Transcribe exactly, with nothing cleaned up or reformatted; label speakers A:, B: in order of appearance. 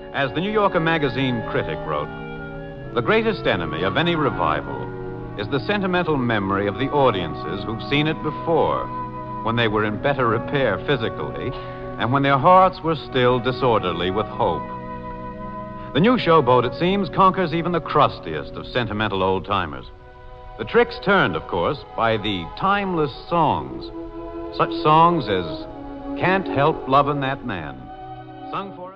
A: As the New Yorker magazine critic wrote, the greatest enemy of any revival is the sentimental memory of the audiences who've seen it before, when they were in better repair physically and when their hearts were still disorderly with hope. The new Showboat, it seems, conquers even the crustiest of sentimental old-timers. The trick's turned, of course, by the timeless songs, such songs as Can't Help Lovin' That Man, sung for